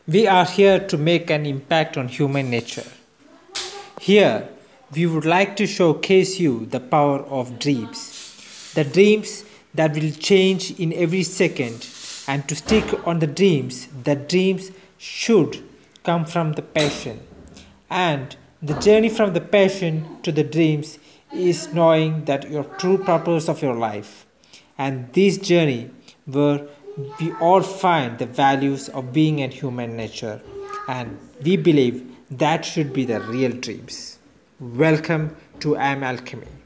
We are here to make an impact on human nature. Here, we would like to showcase you the power of dreams. The dreams that will change in every second, and to stick on the dreams should come from the passion. And the journey from the passion to the dreams is knowing that your true purpose of your life. And this journey where we all find the values of being and human nature, and we believe that should be the real dreams. Welcome to Am Alchemy.